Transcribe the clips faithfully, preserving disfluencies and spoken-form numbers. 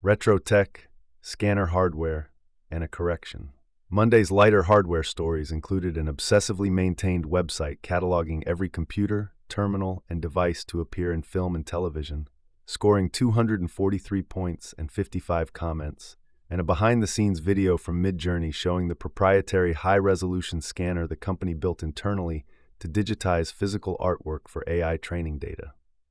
retro tech, scanner hardware, and a correction. Monday's lighter hardware stories included an obsessively maintained website cataloging every computer, terminal, and device to appear in film and television, scoring two hundred forty-three points and fifty-five comments, and a behind-the-scenes video from Midjourney showing the proprietary high-resolution scanner the company built internally to digitize physical artwork for A I training data.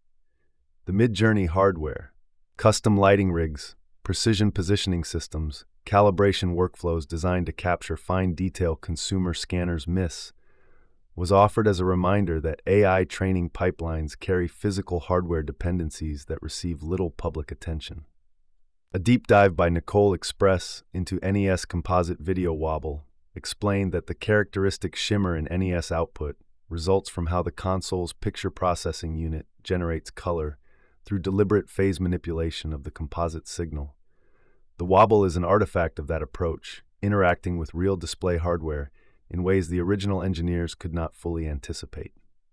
The Midjourney hardware, custom lighting rigs, precision positioning systems, calibration workflows designed to capture fine detail consumer scanners miss, was offered as a reminder that A I training pipelines carry physical hardware dependencies that receive little public attention. A deep dive by Nicole Express into N E S Composite Video Wobble explained that the characteristic shimmer in N E S output results from how the console's picture processing unit generates color through deliberate phase manipulation of the composite signal. The wobble is an artifact of that approach, interacting with real display hardware in ways the original engineers could not fully anticipate.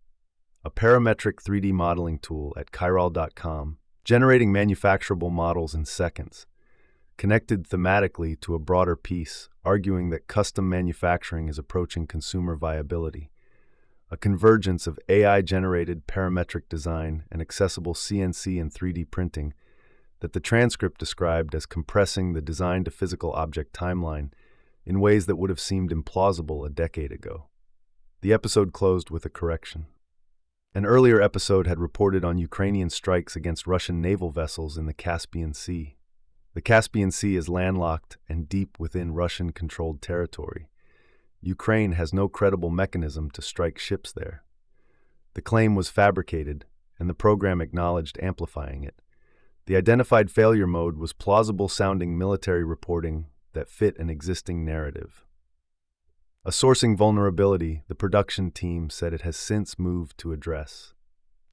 A parametric three D modeling tool at Chiral dot com, generating manufacturable models in seconds, connected thematically to a broader piece, arguing that custom manufacturing is approaching consumer viability. A convergence of A I-generated parametric design and accessible C N C and three D printing that the transcript described as compressing the design-to-physical object timeline in ways that would have seemed implausible a decade ago. The episode closed with a correction. An earlier episode had reported on Ukrainian strikes against Russian naval vessels in the Caspian Sea. The Caspian Sea is landlocked and deep within Russian-controlled territory. Ukraine has no credible mechanism to strike ships there. The claim was fabricated, and the program acknowledged amplifying it. The identified failure mode was plausible-sounding military reporting that fit an existing narrative. A sourcing vulnerability the production team said it has since moved to address.